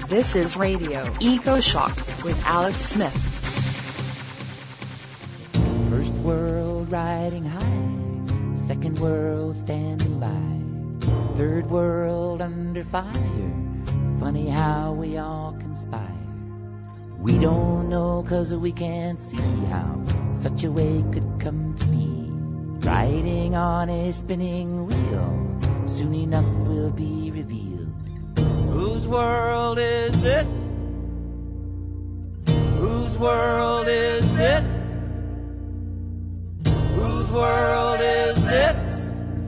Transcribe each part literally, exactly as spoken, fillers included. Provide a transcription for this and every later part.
This is Radio Eco Shock with Alex Smith. First world riding high, second world standing by, third world under fire. Funny how we all conspire. We don't know 'cause we can't see how such a way could come to be. Riding on a spinning wheel, soon enough will be revealed. Whose world is this? Whose world is this? Whose world is this?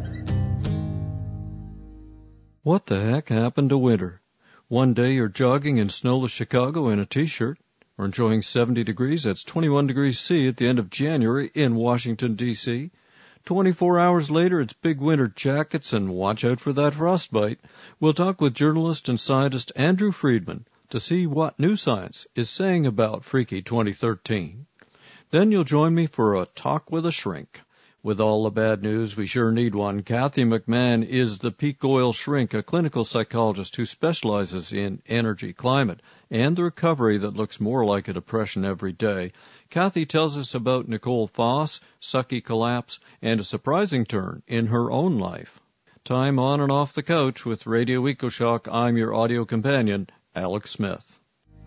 What the heck happened to winter? One day you're jogging in snowless Chicago in a t-shirt, or enjoying seventy degrees, that's twenty-one degrees C at the end of January in Washington, D C twenty-four hours later, it's big winter jackets and watch out for that frostbite. We'll talk with journalist and scientist Andrew Friedman to see what new science is saying about freaky twenty thirteen. Then you'll join me for a talk with a shrink. With all the bad news, we sure need one. Kathy McMahon is the peak oil shrink, a clinical psychologist who specializes in energy, climate, and the recovery that looks more like a depression every day. Kathy tells us about Nicole Foss, sucky collapse, and a surprising turn in her own life. Time on and off the couch with Radio EcoShock. I'm your audio companion, Alex Smith.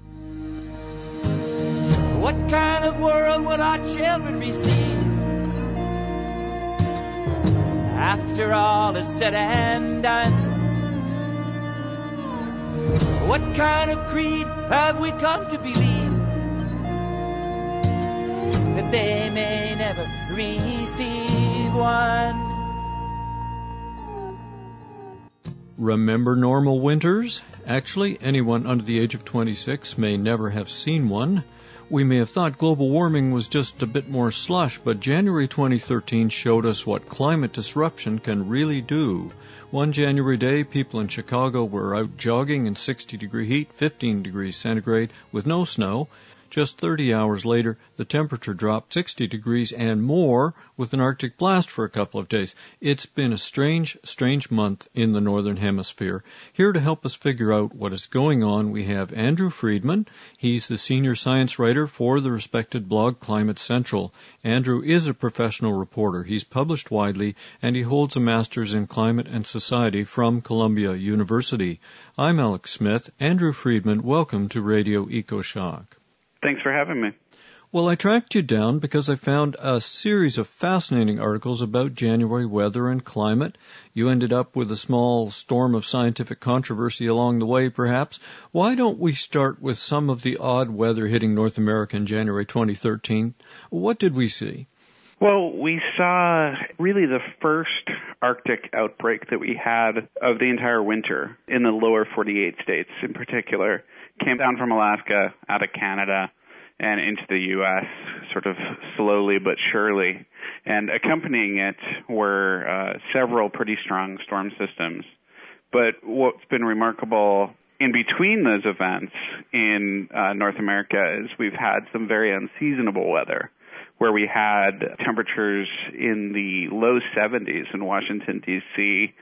What kind of world would our children be seeing after all is said and done? What kind of creed have we come to believe that they may never receive one? Remember normal winters? Actually, anyone under the age of twenty-six may never have seen one. We may have thought global warming was just a bit more slush, but January twenty thirteen showed us what climate disruption can really do. One January day, people in Chicago were out jogging in sixty degree heat, fifteen degrees centigrade, with no snow. Just thirty hours later, the temperature dropped sixty degrees and more with an Arctic blast for a couple of days. It's been a strange, strange month in the Northern Hemisphere. Here to help us figure out what is going on, we have Andrew Friedman. He's the senior science writer for the respected blog Climate Central. Andrew is a professional reporter. He's published widely, and he holds a master's in climate and society from Columbia University. I'm Alex Smith. Andrew Friedman, welcome to Radio EcoShock. Thanks for having me. Well, I tracked you down because I found a series of fascinating articles about January weather and climate. You ended up with a small storm of scientific controversy along the way, perhaps. Why don't we start with some of the odd weather hitting North America in January twenty thirteen? What did we see? Well, we saw really the first Arctic outbreak that we had of the entire winter in the lower forty-eight states in particular. Came down from Alaska, out of Canada, and into the U S sort of slowly but surely. And accompanying it were uh, several pretty strong storm systems. But what's been remarkable in between those events in uh, North America is we've had some very unseasonable weather, where we had temperatures in the low seventies in Washington, D C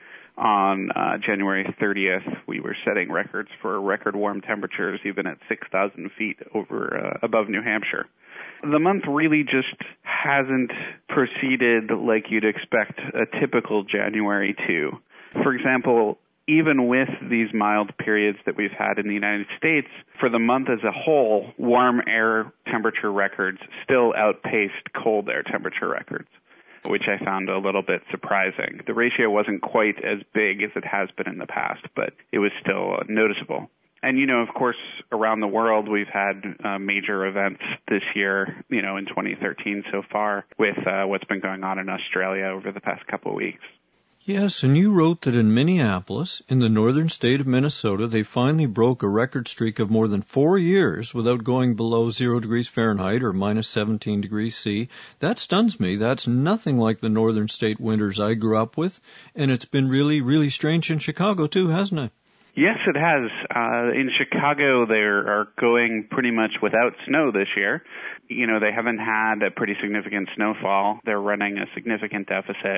On uh, January thirtieth, we were setting records for record warm temperatures, even at six thousand feet over uh, above New Hampshire. The month really just hasn't proceeded like you'd expect a typical January to. For example, even with these mild periods that we've had in the United States, for the month as a whole, warm air temperature records still outpaced cold air temperature records, which I found a little bit surprising. The ratio wasn't quite as big as it has been in the past, but it was still noticeable. And, you know, of course, around the world, we've had uh, major events this year, you know, in twenty thirteen so far, with uh, what's been going on in Australia over the past couple of weeks. Yes, and you wrote that in Minneapolis, in the northern state of Minnesota, they finally broke a record streak of more than four years without going below zero degrees Fahrenheit or minus seventeen degrees C. That stuns me. That's nothing like the northern state winters I grew up with, and it's been really, really strange in Chicago too, hasn't it? Yes, it has. Uh, in Chicago, they are going pretty much without snow this year. You know, they haven't had a pretty significant snowfall. They're running a significant deficit.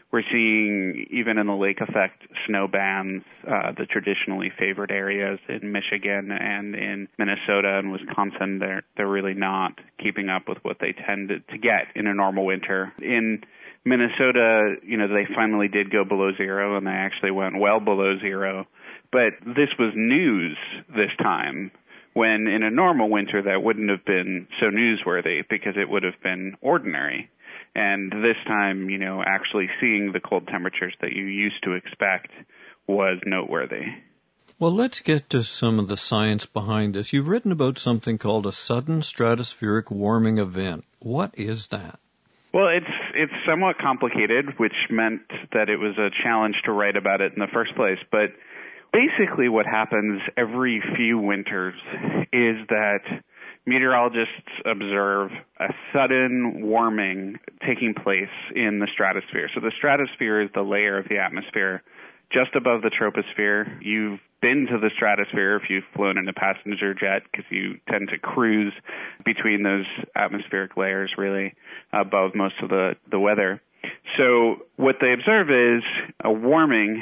We're seeing, even in the lake effect, snow bands, uh, the traditionally favored areas in Michigan and in Minnesota and Wisconsin. They're, they're really not keeping up with what they tended to get in a normal winter. In Minnesota, you know, they finally did go below zero, and they actually went well below zero. But this was news this time, when in a normal winter that wouldn't have been so newsworthy because it would have been ordinary. And this time, you know, actually seeing the cold temperatures that you used to expect was noteworthy. Well, let's get to some of the science behind this. You've written about something called a sudden stratospheric warming event. What is that? Well, it's it's somewhat complicated, which meant that it was a challenge to write about it in the first place. But basically what happens every few winters is that meteorologists observe a sudden warming taking place in the stratosphere. So the stratosphere is the layer of the atmosphere just above the troposphere. You've been to the stratosphere if you've flown in a passenger jet, because you tend to cruise between those atmospheric layers really above most of the, the weather. So what they observe is a warming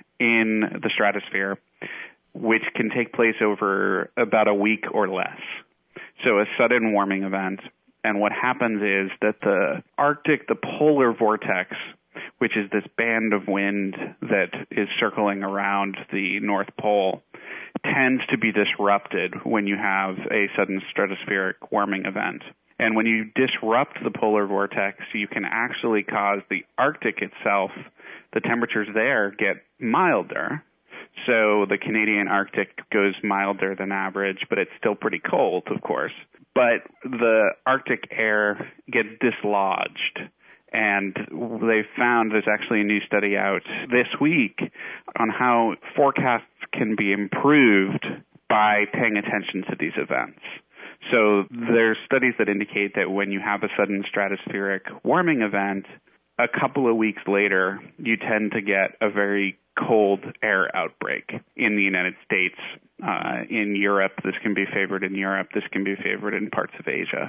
in the stratosphere, which can take place over about a week or less. So a sudden warming event. And what happens is that the Arctic, the polar vortex, which is this band of wind that is circling around the North Pole, tends to be disrupted when you have a sudden stratospheric warming event. And when you disrupt the polar vortex, you can actually cause the Arctic itself, the temperatures there get milder. So the Canadian Arctic goes milder than average, but it's still pretty cold, of course. But the Arctic air gets dislodged. And they found, there's actually a new study out this week on how forecasts can be improved by paying attention to these events. So there's studies that indicate that when you have a sudden stratospheric warming event, a couple of weeks later, you tend to get a very cold air outbreak in the United States. Uh, in Europe, this can be favored in Europe. This can be favored in parts of Asia.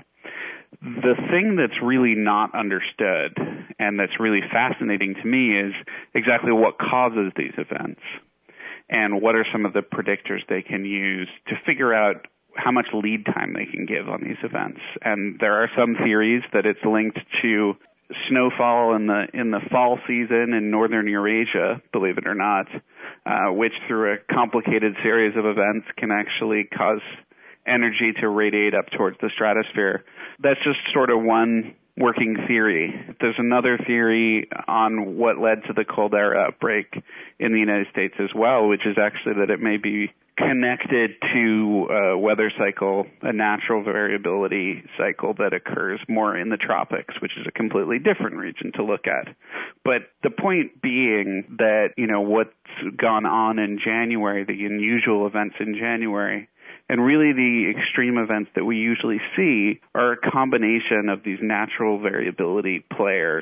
The thing that's really not understood and that's really fascinating to me is exactly what causes these events and what are some of the predictors they can use to figure out how much lead time they can give on these events. And there are some theories that it's linked to snowfall in the in the fall season in northern Eurasia, believe it or not, uh, which through a complicated series of events can actually cause energy to radiate up towards the stratosphere. That's just sort of one working theory. There's another theory on what led to the cold air outbreak in the United States as well, which is actually that it may be connected to a weather cycle, a natural variability cycle that occurs more in the tropics, which is a completely different region to look at. But the point being that, you know, what's gone on in January, the unusual events in January, and really the extreme events that we usually see are a combination of these natural variability players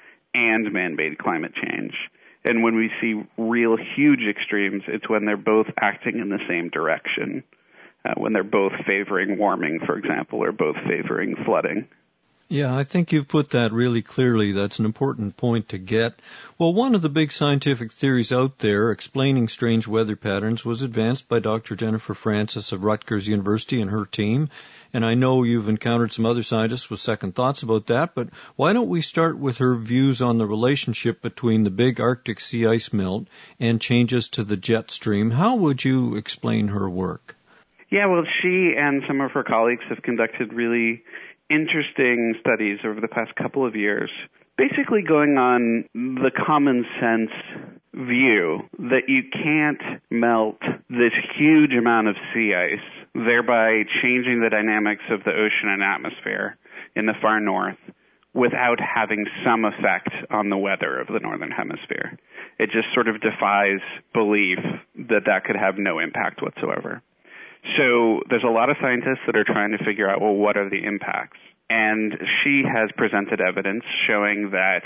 and man-made climate change. And when we see real huge extremes, it's when they're both acting in the same direction, uh, when they're both favoring warming, for example, or both favoring flooding. Yeah, I think you've put that really clearly. That's an important point to get. Well, one of the big scientific theories out there explaining strange weather patterns was advanced by Doctor Jennifer Francis of Rutgers University and her team. And I know you've encountered some other scientists with second thoughts about that, but why don't we start with her views on the relationship between the big Arctic sea ice melt and changes to the jet stream? How would you explain her work? Yeah, well, she and some of her colleagues have conducted really interesting studies over the past couple of years, basically going on the common sense view that you can't melt this huge amount of sea ice, thereby changing the dynamics of the ocean and atmosphere in the far north, without having some effect on the weather of the northern hemisphere. It just sort of defies belief that that could have no impact whatsoever. So there's a lot of scientists that are trying to figure out, well, what are the impacts? And she has presented evidence showing that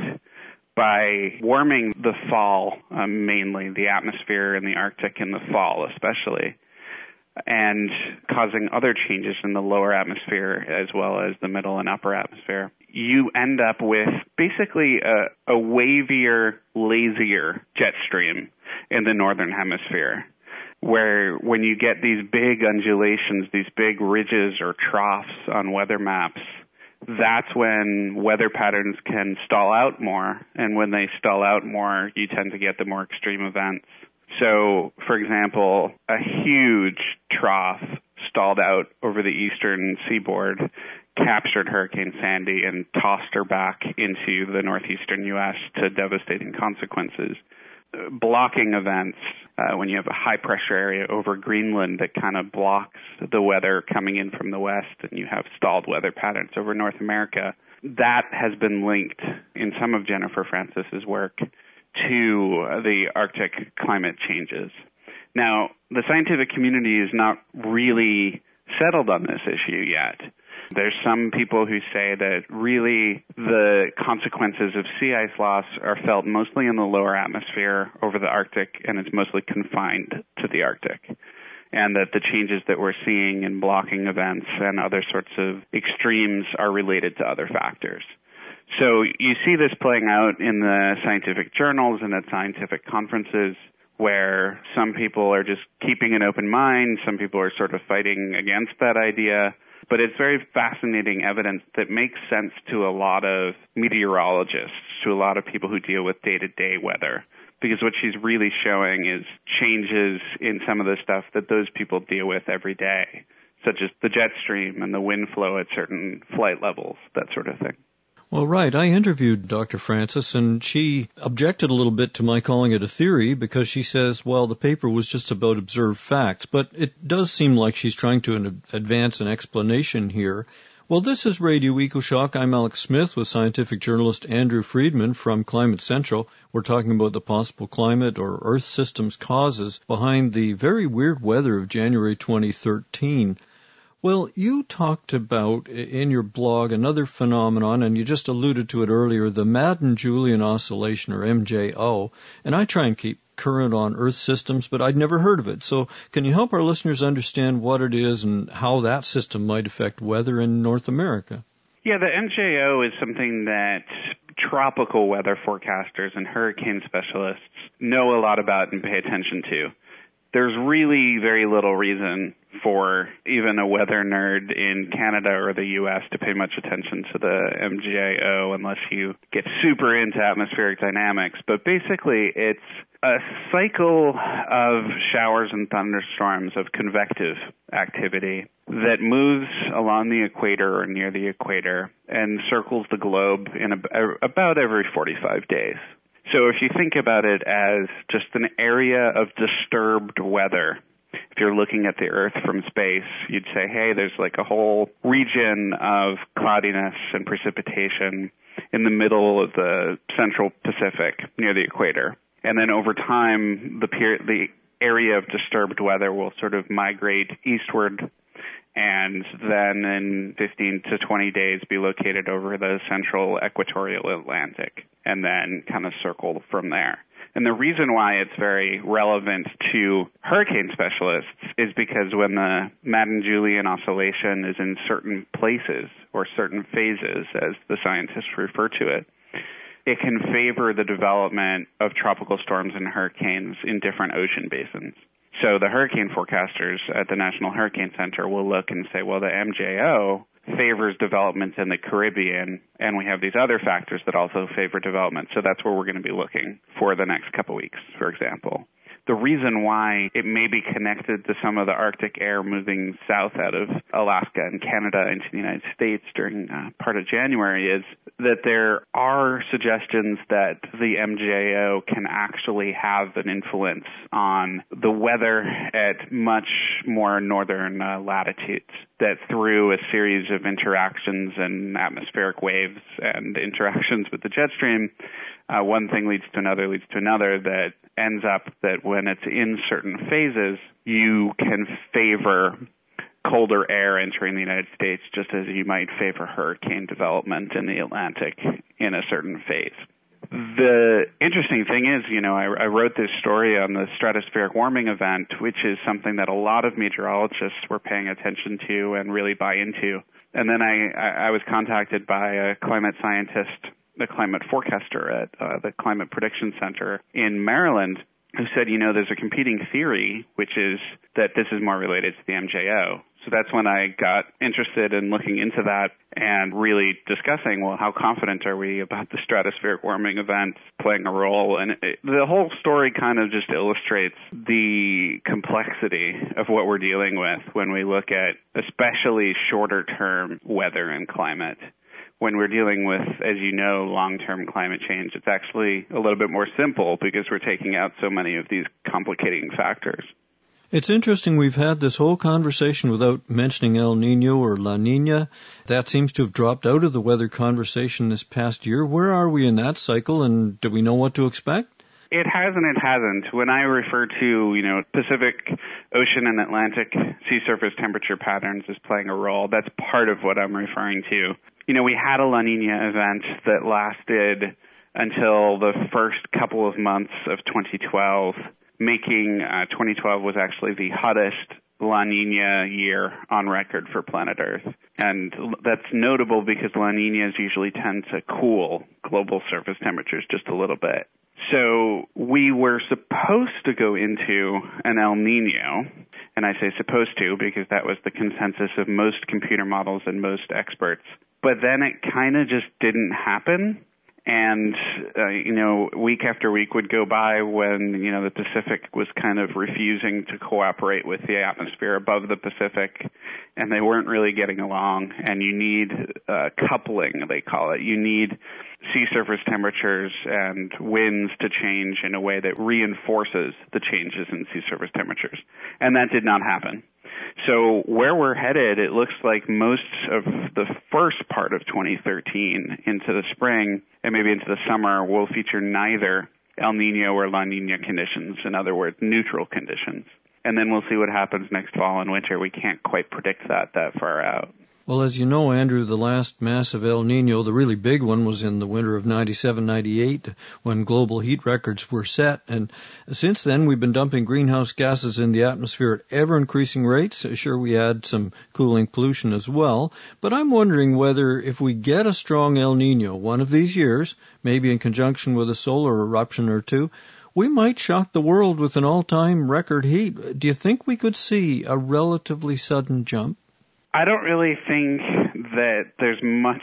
by warming the fall, um, mainly the atmosphere in the Arctic in the fall especially, and causing other changes in the lower atmosphere as well as the middle and upper atmosphere, you end up with basically a, a wavier, lazier jet stream in the northern hemisphere, where when you get these big undulations, these big ridges or troughs on weather maps, that's when weather patterns can stall out more. And when they stall out more, you tend to get the more extreme events. So, for example, a huge trough stalled out over the eastern seaboard, captured Hurricane Sandy, and tossed her back into the northeastern U S to devastating consequences. Blocking events, uh, when you have a high-pressure area over Greenland that kind of blocks the weather coming in from the west, and you have stalled weather patterns over North America, that has been linked in some of Jennifer Francis's work to the Arctic climate changes. Now, the scientific community is not really settled on this issue yet. There's some people who say that really the consequences of sea ice loss are felt mostly in the lower atmosphere over the Arctic, and it's mostly confined to the Arctic, and that the changes that we're seeing in blocking events and other sorts of extremes are related to other factors. So you see this playing out in the scientific journals and at scientific conferences, where some people are just keeping an open mind, some people are sort of fighting against that idea. But it's very fascinating evidence that makes sense to a lot of meteorologists, to a lot of people who deal with day-to-day weather. Because what she's really showing is changes in some of the stuff that those people deal with every day, such as the jet stream and the wind flow at certain flight levels, that sort of thing. Well, right. I interviewed Doctor Francis, and she objected a little bit to my calling it a theory because she says, well, the paper was just about observed facts. But it does seem like she's trying to advance an explanation here. Well, this is Radio EcoShock. I'm Alex Smith with scientific journalist Andrew Friedman from Climate Central. We're talking about the possible climate or Earth system's causes behind the very weird weather of January twenty thirteen. Well, you talked about in your blog another phenomenon, and you just alluded to it earlier, the Madden-Julian Oscillation, or M J O, and I try and keep current on Earth systems, but I'd never heard of it. So can you help our listeners understand what it is and how that system might affect weather in North America? Yeah, the M J O is something that tropical weather forecasters and hurricane specialists know a lot about and pay attention to. There's really very little reason for even a weather nerd in Canada or the U S to pay much attention to the M J O unless you get super into atmospheric dynamics. But basically, it's a cycle of showers and thunderstorms of convective activity that moves along the equator or near the equator and circles the globe in a, about every forty-five days. So if you think about it as just an area of disturbed weather, if you're looking at the Earth from space, you'd say, hey, there's like a whole region of cloudiness and precipitation in the middle of the central Pacific near the equator. And then over time, the period, the area of disturbed weather will sort of migrate eastward and then in fifteen to twenty days be located over the central equatorial Atlantic and then kind of circle from there. And the reason why it's very relevant to hurricane specialists is because when the Madden-Julian Oscillation is in certain places or certain phases, as the scientists refer to it, it can favor the development of tropical storms and hurricanes in different ocean basins. So the hurricane forecasters at the National Hurricane Center will look and say, well, the M J O favors development in the Caribbean, and we have these other factors that also favor development. So that's where we're going to be looking for the next couple weeks, for example. The reason why it may be connected to some of the Arctic air moving south out of Alaska and Canada into the United States during uh, part of January is that there are suggestions that the M J O can actually have an influence on the weather at much more northern uh, latitudes, that through a series of interactions and atmospheric waves and interactions with the jet stream, uh, one thing leads to another, leads to another, that ends up that when it's in certain phases, you can favor colder air entering the United States just as you might favor hurricane development in the Atlantic in a certain phase. The interesting thing is, you know, I, I wrote this story on the stratospheric warming event, which is something that a lot of meteorologists were paying attention to and really buy into. And then I, I was contacted by a climate scientist, the climate forecaster at uh, the Climate Prediction Center in Maryland, who said, you know, there's a competing theory, which is that this is more related to the M J O. So that's when I got interested in looking into that and really discussing, well, how confident are we about the stratospheric warming event playing a role? And it, the whole story kind of just illustrates the complexity of what we're dealing with when we look at especially shorter-term weather and climate. When we're dealing with, as you know, long-term climate change, it's actually a little bit more simple because we're taking out so many of these complicating factors. It's interesting we've had this whole conversation without mentioning El Nino or La Nina. That seems to have dropped out of the weather conversation this past year. Where are we in that cycle, and do we know what to expect? It has and it hasn't. When I refer to, you know, Pacific Ocean and Atlantic sea surface temperature patterns as playing a role, that's part of what I'm referring to. You know, we had a La Nina event that lasted until the first couple of months of twenty twelve, making uh, twenty twelve was actually the hottest La Nina year on record for planet Earth. And that's notable because La Ninas usually tend to cool global surface temperatures just a little bit. So we were supposed to go into an El Nino, and I say supposed to because that was the consensus of most computer models and most experts. But then it kind of just didn't happen. And, uh, you know, week after week would go by when, you know, the Pacific was kind of refusing to cooperate with the atmosphere above the Pacific, and they weren't really getting along. And you need uh, coupling, they call it. You need sea surface temperatures and winds to change in a way that reinforces the changes in sea surface temperatures. And that did not happen. So where we're headed, it looks like most of the first part of twenty thirteen into the spring and maybe into the summer will feature neither El Nino or La Nina conditions, in other words, neutral conditions. And then we'll see what happens next fall and winter. We can't quite predict that that far out. Well, as you know, Andrew, the last massive El Nino, the really big one, was in the winter of ninety-seven ninety-eight when global heat records were set. And since then, we've been dumping greenhouse gases in the atmosphere at ever-increasing rates. Sure, we had some cooling pollution as well. But I'm wondering whether if we get a strong El Nino one of these years, maybe in conjunction with a solar eruption or two, we might shock the world with an all-time record heat. Do you think we could see a relatively sudden jump? I don't really think that there's much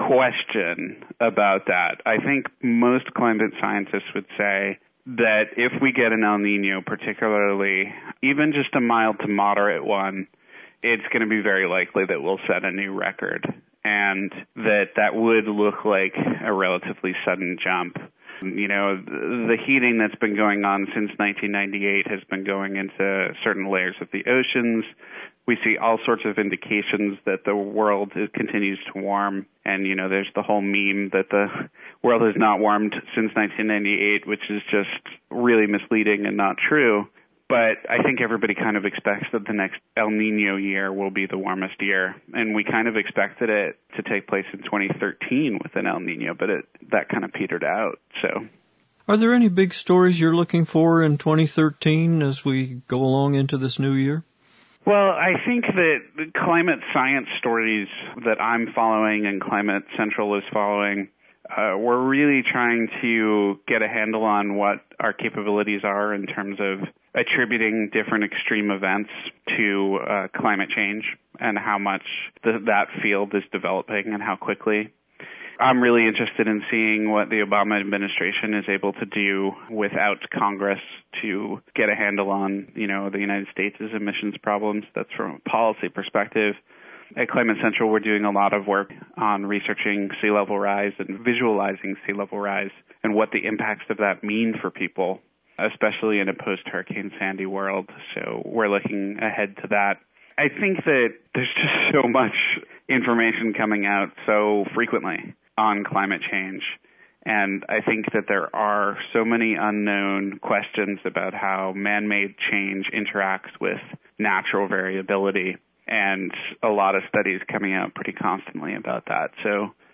question about that. I think most climate scientists would say that if we get an El Nino, particularly even just a mild to moderate one, it's going to be very likely that we'll set a new record, and that that would look like a relatively sudden jump. You know, the heating that's been going on since nineteen ninety-eight has been going into certain layers of the oceans. We see all sorts of indications that the world is, continues to warm. And, you know, there's the whole meme that the world has not warmed since nineteen ninety-eight, which is just really misleading and not true. But I think everybody kind of expects that the next El Nino year will be the warmest year. And we kind of expected it to take place in twenty thirteen with an El Nino, but it, that kind of petered out. So, are there any big stories you're looking for in twenty thirteen as we go along into this new year? Well, I think that the climate science stories that I'm following and Climate Central is following, uh, we're really trying to get a handle on what our capabilities are in terms of attributing different extreme events to uh, climate change and how much the, that field is developing and how quickly. I'm really interested in seeing what the Obama administration is able to do without Congress to get a handle on, you know, the United States' emissions problems. That's from a policy perspective. At Climate Central, we're doing a lot of work on researching sea level rise and visualizing sea level rise and what the impacts of that mean for people, especially in a post-Hurricane Sandy world. So we're looking ahead to that. I think that there's just so much information coming out so frequently on climate change. And I think that there are so many unknown questions about how man-made change interacts with natural variability, and a lot of studies coming out pretty constantly about that. So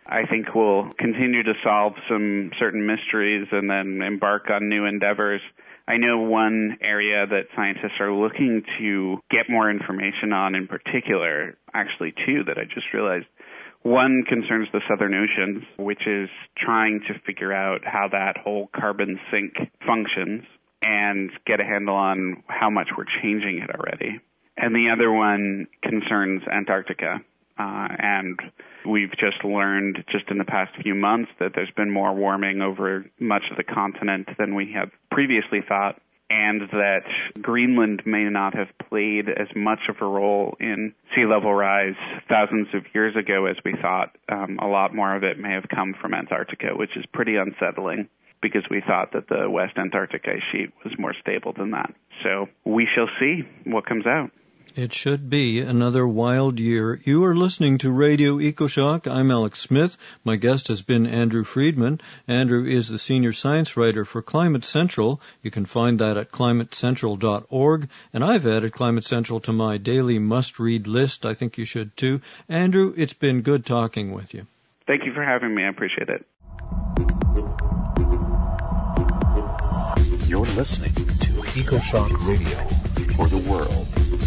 I think we'll continue to solve some certain mysteries and then embark on new endeavors. I know one area that scientists are looking to get more information on in particular, actually two that I just realized. One concerns the Southern Oceans, which is trying to figure out how that whole carbon sink functions and get a handle on how much we're changing it already. And the other one concerns Antarctica. Uh, and we've just learned just in the past few months that there's been more warming over much of the continent than we had previously thought, and that Greenland may not have played as much of a role in sea level rise thousands of years ago as we thought. Um, a lot more of it may have come from Antarctica, which is pretty unsettling, because we thought that the West Antarctic ice sheet was more stable than that. So we shall see what comes out. It should be another wild year. You are listening to Radio EcoShock. I'm Alex Smith. My guest has been Andrew Friedman. Andrew is the senior science writer for Climate Central. You can find that at climate central dot org. And I've added Climate Central to my daily must-read list. I think you should too. Andrew, it's been good talking with you. Thank you for having me. I appreciate it. You're listening to EcoShock Radio for the world.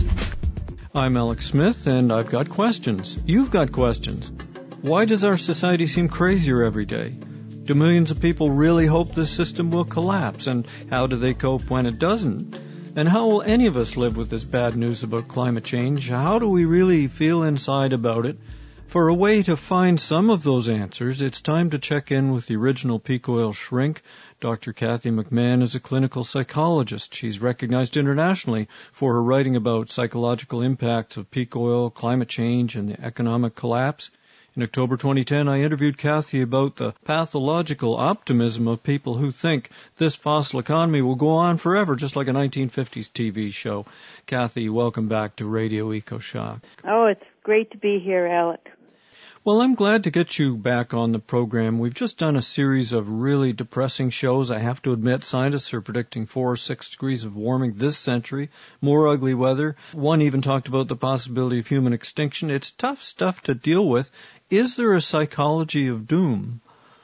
I'm Alex Smith, and I've got questions. You've got questions. Why does our society seem crazier every day? Do millions of people really hope this system will collapse, and how do they cope when it doesn't? And how will any of us live with this bad news about climate change? How do we really feel inside about it? For a way to find some of those answers, it's time to check in with the original peak oil shrink. Doctor Kathy McMahon is a clinical psychologist. She's recognized internationally for her writing about psychological impacts of peak oil, climate change, and the economic collapse. In October twenty ten, I interviewed Kathy about the pathological optimism of people who think this fossil economy will go on forever, just like a nineteen fifties T V show. Kathy, welcome back to Radio EcoShock. Oh, it's great to be here, Alec. Well, I'm glad to get you back on the program. We've just done a series of really depressing shows. I have to admit, scientists are predicting four or six degrees of warming this century, more ugly weather. One even talked about the possibility of human extinction. It's tough stuff to deal with. Is there a psychology of doom?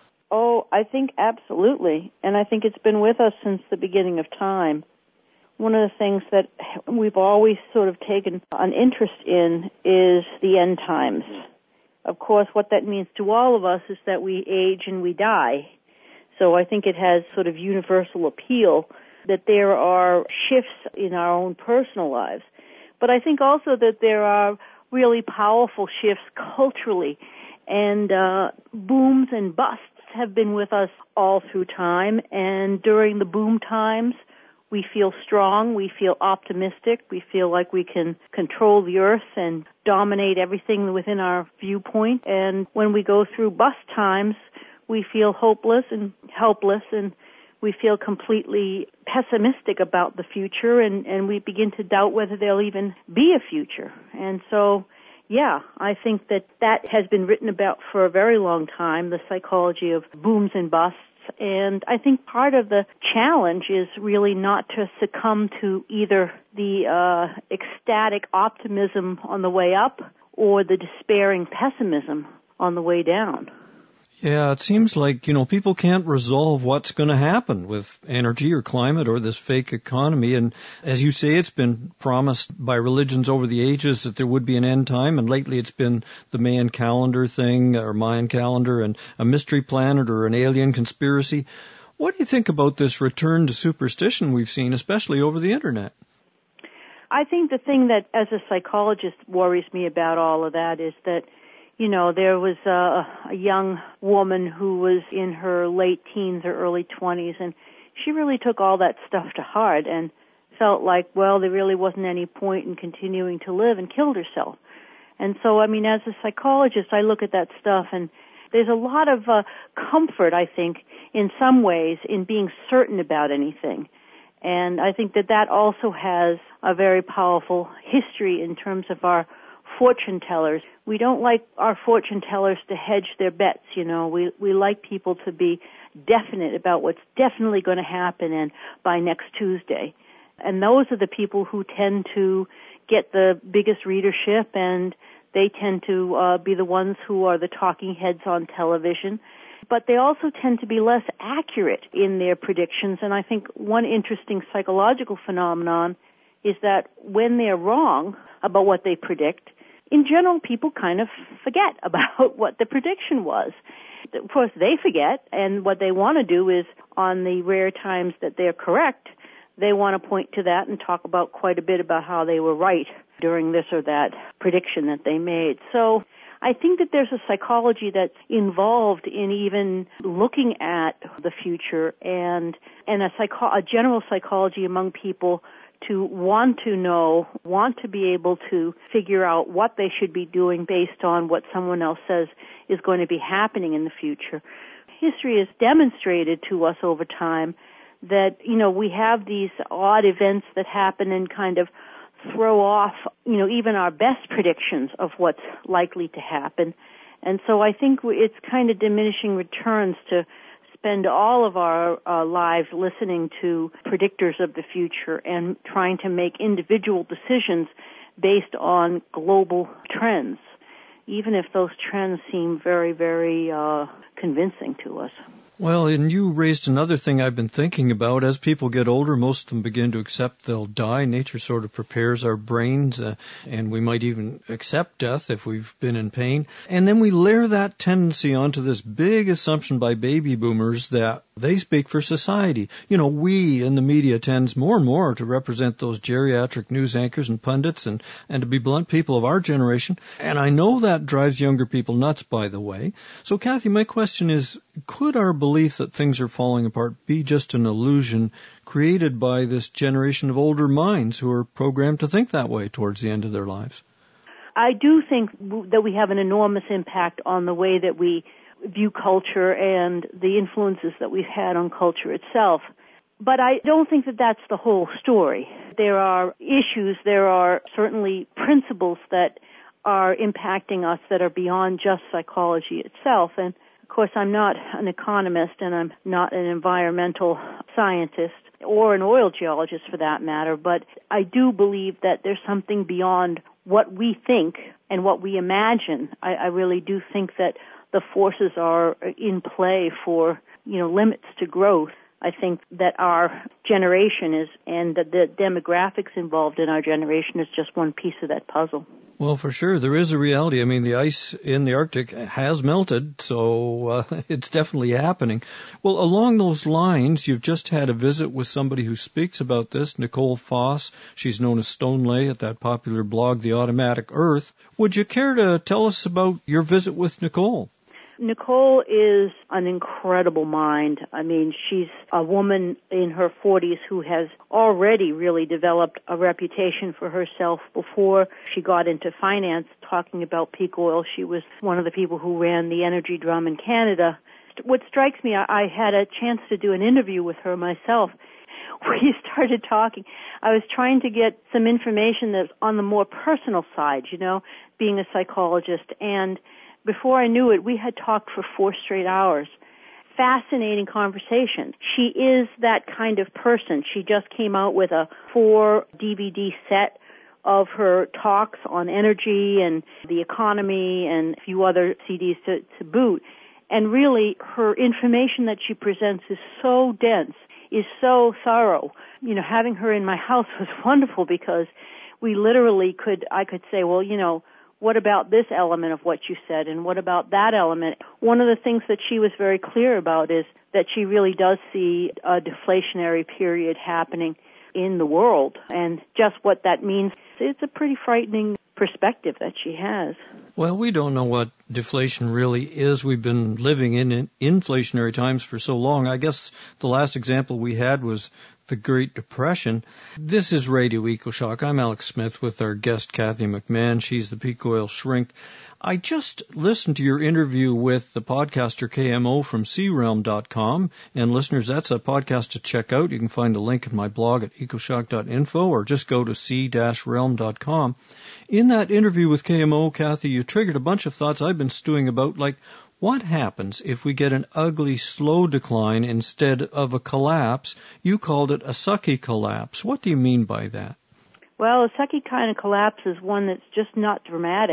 Oh, I think absolutely. And I think it's been with us since the beginning of time. One of the things that we've always sort of taken an interest in is the end times. Of course, what that means to all of us is that we age and we die. So I think it has sort of universal appeal that there are shifts in our own personal lives. But I think also that there are really powerful shifts culturally, and uh, booms and busts have been with us all through time. And during the boom times, we feel strong, we feel optimistic, we feel like we can control the earth and dominate everything within our viewpoint. And when we go through bust times, we feel hopeless and helpless, and we feel completely pessimistic about the future, and, and we begin to doubt whether there'll even be a future. And so, yeah, I think that that has been written about for a very long time, the psychology of booms and busts. And I think part of the challenge is really not to succumb to either the uh, ecstatic optimism on the way up or the despairing pessimism on the way down. Yeah, it seems like, you know, people can't resolve what's going to happen with energy or climate or this fake economy. And as you say, it's been promised by religions over the ages that there would be an end time. And lately it's been the Mayan calendar thing or Mayan calendar and a mystery planet or an alien conspiracy. What do you think about this return to superstition we've seen, especially over the Internet? I think the thing that, as a psychologist, worries me about all of that is that, you know, there was a, a young woman who was in her late teens or early twenties, and she really took all that stuff to heart and felt like, well, there really wasn't any point in continuing to live, and killed herself. And so, I mean, as a psychologist, I look at that stuff, and there's a lot of uh, comfort, I think, in some ways, in being certain about anything. And I think that that also has a very powerful history in terms of our fortune tellers. We don't like our fortune tellers to hedge their bets, you know. We we like people to be definite about what's definitely going to happen and by next Tuesday. And those are the people who tend to get the biggest readership and They tend to uh, be the ones who are the talking heads on television. But they also tend to be less accurate in their predictions. And I think one interesting psychological phenomenon is that when they're wrong about what they predict, in general, people kind of forget about what the prediction was. Of course, they forget, and what they want to do is, on the rare times that they're correct, they want to point to that and talk about quite a bit about how they were right during this or that prediction that they made. So I think that there's a psychology that's involved in even looking at the future, and and a, psycho- a general psychology among people to want to know, want to be able to figure out what they should be doing based on what someone else says is going to be happening in the future. History has demonstrated to us over time that, you know, we have these odd events that happen and kind of throw off, you know, even our best predictions of what's likely to happen. And so I think it's kind of diminishing returns to spend all of our uh, lives listening to predictors of the future and trying to make individual decisions based on global trends, even if those trends seem very, very uh, convincing to us. Well, and you raised another thing I've been thinking about. As people get older, most of them begin to accept they'll die. Nature sort of prepares our brains, uh, and we might even accept death if we've been in pain. And then we layer that tendency onto this big assumption by baby boomers that they speak for society. You know, we in the media tends more and more to represent those geriatric news anchors and pundits and, and to be blunt, people of our generation. And I know that drives younger people nuts, by the way. So, Kathy, my question is, could our belief that things are falling apart be just an illusion created by this generation of older minds who are programmed to think that way towards the end of their lives? I do think that we have an enormous impact on the way that we view culture and the influences that we've had on culture itself. But I don't think that that's the whole story. There are issues, there are certainly principles that are impacting us that are beyond just psychology itself. And of course, I'm not an economist and I'm not an environmental scientist or an oil geologist for that matter, but I do believe that there's something beyond what we think and what we imagine. I, I really do think that the forces are in play for, you know, limits to growth. I think that our generation is, and that the demographics involved in our generation is just one piece of that puzzle. Well, for sure, there is a reality. I mean, the ice in the Arctic has melted, so uh, it's definitely happening. Well, along those lines, you've just had a visit with somebody who speaks about this, Nicole Foss. She's known as Stoneleigh at that popular blog, The Automatic Earth. Would you care to tell us about your visit with Nicole? Nicole is an incredible mind. I mean, she's a woman in her forties who has already really developed a reputation for herself before she got into finance. Talking about peak oil, she was one of the people who ran the energy drum in Canada. What strikes me, I had a chance to do an interview with her myself. We started talking. I was trying to get some information that's on the more personal side, you know, being a psychologist, and before I knew it, we had talked for four straight hours. Fascinating conversation. She is that kind of person. She just came out with a four D V D set of her talks on energy and the economy and a few other C Ds to, to boot. And really, her information that she presents is so dense, is so thorough. You know, having her in my house was wonderful because we literally could, I could say, well, you know, what about this element of what you said, and what about that element? One of the things that she was very clear about is that she really does see a deflationary period happening in the world, and just what that means. It's a pretty frightening perspective that she has. Well, we don't know what deflation really is. We've been living in inflationary times for so long. I guess the last example we had was the Great Depression. This is Radio EcoShock. I'm Alex Smith with our guest, Kathy McMahon. She's the peak oil shrink. I just listened to your interview with the podcaster K M O from C realm dot com. And listeners, that's a podcast to check out. You can find a link in my blog at ecoshock dot info or just go to c dash realm dot com. In that interview with K M O, Kathy, you triggered a bunch of thoughts I've been stewing about, like what happens if we get an ugly, slow decline instead of a collapse? You called it a sucky collapse. What do you mean by that? Well, a sucky kind of collapse is one that's just not dramatic.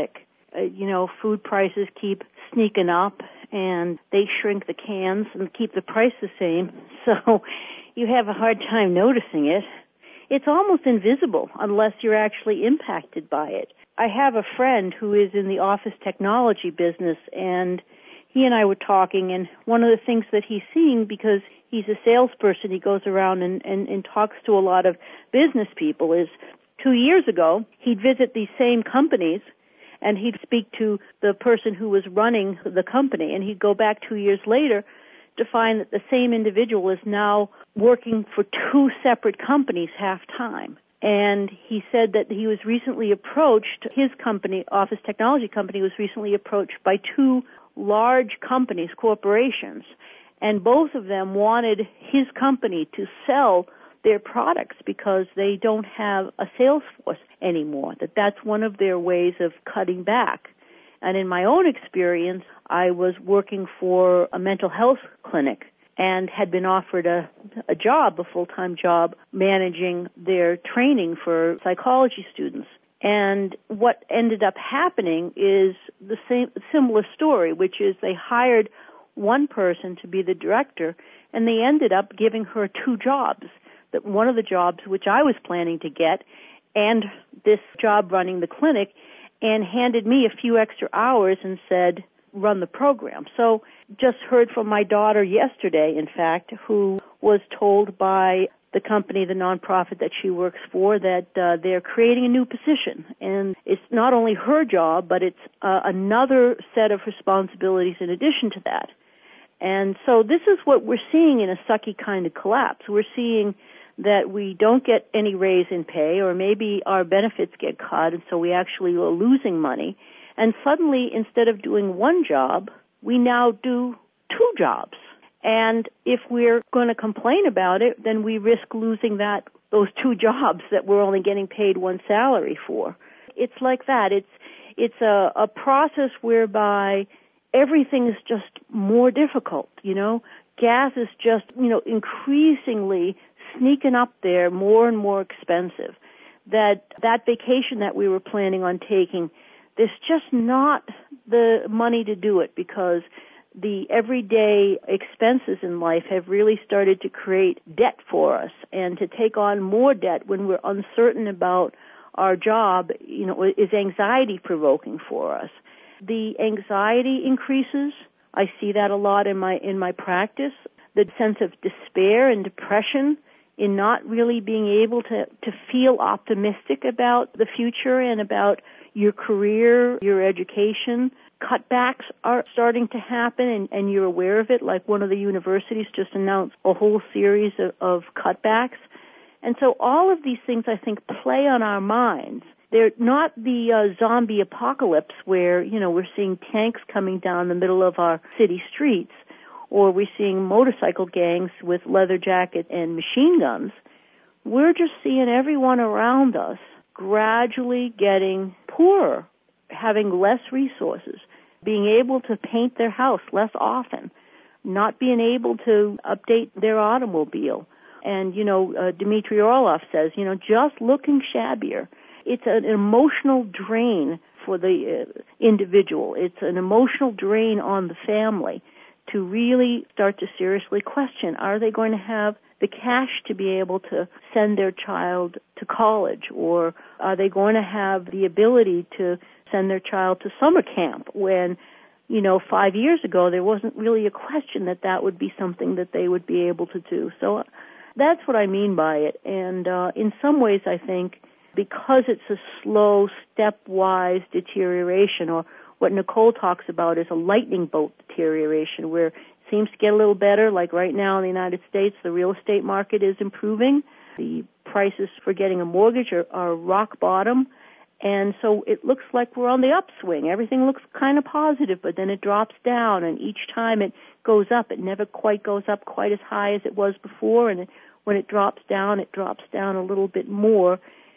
uh, you know, food prices keep sneaking up, and they shrink the cans and keep the price the same. So you have a hard time noticing it. It's almost invisible unless you're actually impacted by it. I have a friend who is in the office technology business, and he and I were talking, and one of the things that he's seeing, because he's a salesperson, he goes around and, and, and talks to a lot of business people, is two years ago, he'd visit these same companies, and he'd speak to the person who was running the company, and he'd go back two years later to find that the same individual is now working for two separate companies half-time. And he said that he was recently approached, his company, Office Technology Company, was recently approached by two large companies, corporations, and both of them wanted his company to sell their products because they don't have a sales force anymore, that that's one of their ways of cutting back. And in my own experience, I was working for a mental health clinic and had been offered a, a job, a full-time job, managing their training for psychology students. And what ended up happening is the same similar story, which is they hired one person to be the director, and they ended up giving her two jobs. That one of the jobs which I was planning to get, and this job running the clinic, and handed me a few extra hours and said, run the program. So just heard from my daughter yesterday, in fact, who was told by the company, the nonprofit that she works for, that uh, they're creating a new position. And it's not only her job, but it's uh, another set of responsibilities in addition to that. And so this is what we're seeing in a sucky kind of collapse. We're seeing that we don't get any raise in pay, or maybe our benefits get cut, and so we actually are losing money. And suddenly, instead of doing one job, we now do two jobs. And if we're going to complain about it, then we risk losing that those two jobs that we're only getting paid one salary for. It's like that. It's it's a, a process whereby everything is just more difficult, you know. Gas is just, you know, increasingly sneaking up there, more and more expensive. That that vacation that we were planning on taking, there's just not the money to do it because the everyday expenses in life have really started to create debt for us, and to take on more debt when we're uncertain about our job, you know, is anxiety provoking for us. The anxiety increases. I see that a lot in my in my practice. The sense of despair and depression in not really being able to, to feel optimistic about the future and about your career, your education. Cutbacks are starting to happen, and, and you're aware of it, like one of the universities just announced a whole series of, of cutbacks. And so all of these things, I think, play on our minds. They're not the uh, zombie apocalypse where, you know, we're seeing tanks coming down the middle of our city streets, or we're seeing motorcycle gangs with leather jackets and machine guns. We're just seeing everyone around us gradually getting poorer, having less resources, being able to paint their house less often, not being able to update their automobile. And, you know, uh, Dmitry Orlov says, you know, just looking shabbier. It's an emotional drain for the uh, individual. It's an emotional drain on the family to really start to seriously question, are they going to have the cash to be able to send their child to college, or are they going to have the ability to send their child to summer camp when, you know, five years ago there wasn't really a question that that would be something that they would be able to do. So that's what I mean by it. And uh, in some ways I think because it's a slow, stepwise deterioration, or what Nicole talks about is a lightning bolt deterioration, where it seems to get a little better. Like right now in the United States, the real estate market is improving. The prices for getting a mortgage are, are rock bottom. And so it looks like we're on the upswing. Everything looks kind of positive, but then it drops down, and each time it goes up, it never quite goes up quite as high as it was before, and it, when it drops down, it drops down a little bit more.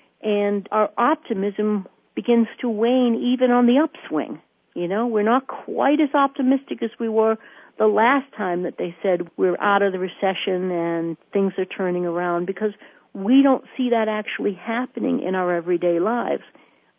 And our optimism begins to wane even on the upswing. You know, we're not quite as optimistic as we were the last time that they said we're out of the recession and things are turning around, because we don't see that actually happening in our everyday lives.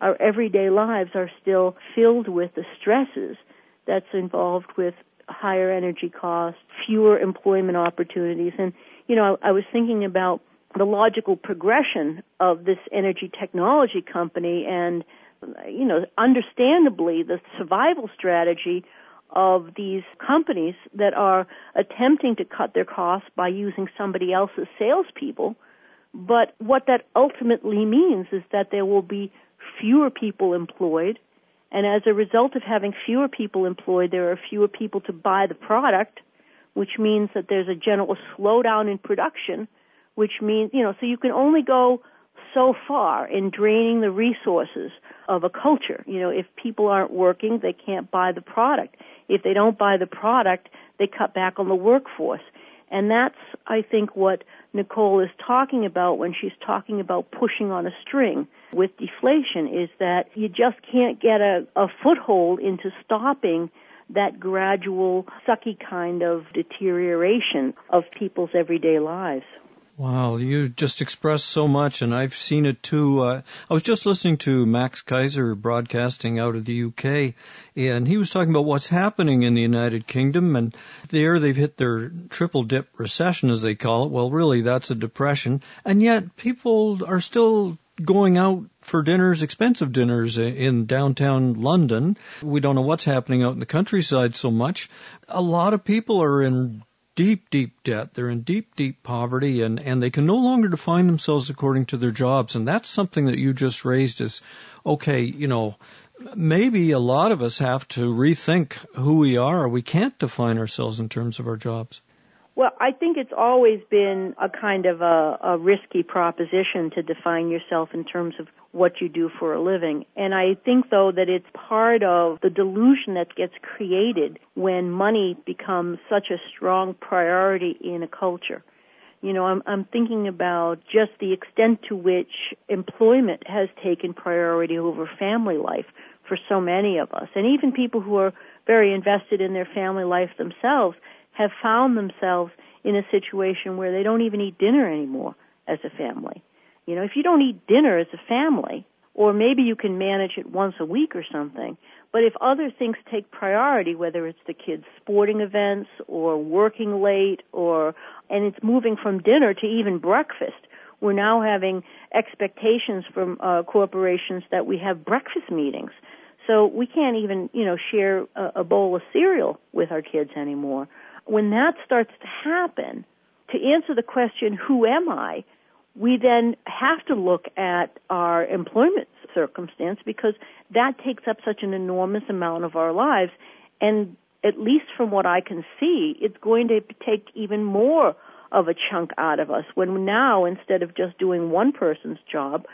our everyday lives are still filled with the stresses that's involved with higher energy costs, fewer employment opportunities. And, you know, I, I was thinking about the logical progression of this energy technology company and, you know, understandably the survival strategy of these companies that are attempting to cut their costs by using somebody else's salespeople. But what that ultimately means is that there will be fewer people employed, and as a result of having fewer people employed, there are fewer people to buy the product, which means that there's a general slowdown in production, which means, you know, so you can only go so far in draining the resources of a culture. You know, if people aren't working, they can't buy the product. If they don't buy the product, they cut back on the workforce. And that's, I think, what Nicole is talking about when she's talking about pushing on a string with deflation, is that you just can't get a, a foothold into stopping that gradual, sucky kind of deterioration of people's everyday lives. Wow, you just expressed so much, and I've seen it too. Uh, I was just listening to Max Kaiser broadcasting out of the U K, and he was talking about what's happening in the United Kingdom, and there they've hit their triple dip recession, as they call it. Well, really, that's a depression, and yet people are still going out for dinners, expensive dinners in downtown London. We don't know what's happening out in the countryside so much. A lot of people are in deep, deep debt. They're in deep, deep poverty, and, and they can no longer define themselves according to their jobs. And that's something that you just raised is, okay, you know, maybe a lot of us have to rethink who we are. We can't define ourselves in terms of our jobs. Well, I think it's always been a kind of a, a risky proposition to define yourself in terms of what you do for a living. And I think, though, that it's part of the delusion that gets created when money becomes such a strong priority in a culture. You know, I'm, I'm thinking about just the extent to which employment has taken priority over family life for so many of us. And even people who are very invested in their family life themselves have found themselves in a situation where they don't even eat dinner anymore as a family. You know, if you don't eat dinner as a family, or maybe you can manage it once a week or something, but if other things take priority, whether it's the kids' sporting events or working late, or and it's moving from dinner to even breakfast, we're now having expectations from uh, corporations that we have breakfast meetings. So we can't even, you know, share a, a bowl of cereal with our kids anymore. When that starts to happen, to answer the question, who am I, we then have to look at our employment circumstance, because that takes up such an enormous amount of our lives. And at least from what I can see, it's going to take even more of a chunk out of us when now, instead of just doing one person's job,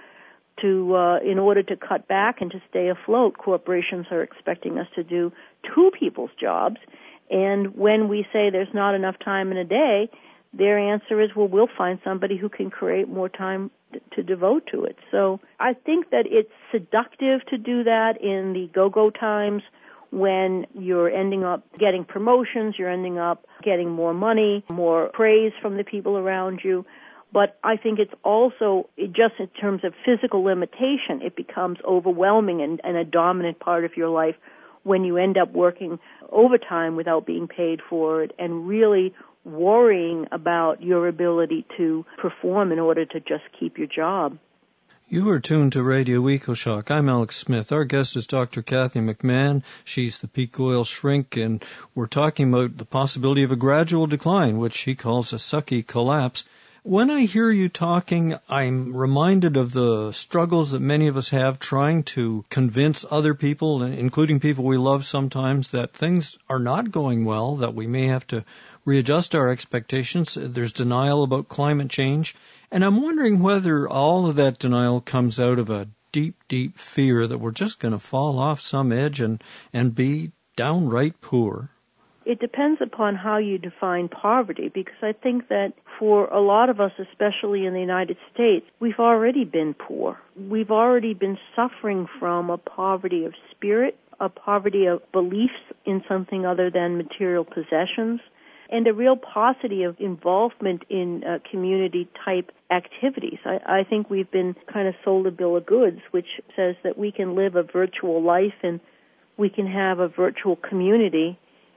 to uh, in order to cut back and to stay afloat, corporations are expecting us to do two people's jobs. And when we say there's not enough time in a day, their answer is, well, we'll find somebody who can create more time to devote to it. So I think that it's seductive to do that in the go-go times when you're ending up getting promotions, you're ending up getting more money, more praise from the people around you. But I think it's also, just in terms of physical limitation, it becomes overwhelming and, and a dominant part of your life when you end up working overtime without being paid for it and really worrying about your ability to perform in order to just keep your job. You are tuned to Radio EcoShock. I'm Alex Smith. Our guest is Doctor Kathy McMahon. She's the peak oil shrink, and we're talking about the possibility of a gradual decline, which she calls a sucky collapse. When I hear you talking, I'm reminded of the struggles that many of us have trying to convince other people, including people we love sometimes, that things are not going well, that we may have to readjust our expectations. There's denial about climate change. And I'm wondering whether all of that denial comes out of a deep, deep fear that we're just going to fall off some edge and, and be downright poor. It depends upon how you define poverty, because I think that for a lot of us, especially in the United States, we've already been poor. We've already been suffering from a poverty of spirit, a poverty of beliefs in something other than material possessions. and a real paucity of involvement in uh, community-type activities. I, I think we've been kind of sold a bill of goods, which says that we can live a virtual life and we can have a virtual community,